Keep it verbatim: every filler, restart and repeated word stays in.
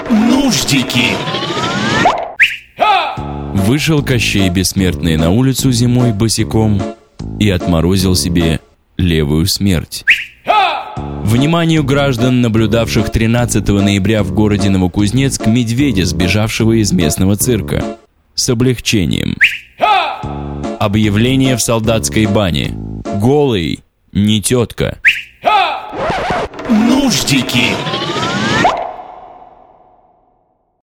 Нуждики. Вышел Кощей Бессмертный на улицу зимой босиком и отморозил себе левую смерть. Вниманию граждан, наблюдавших тринадцатого ноября в городе Новокузнецк медведя, сбежавшего из местного цирка. С облегчением. Объявление в солдатской бане. Голый, не тетка. Нуждики.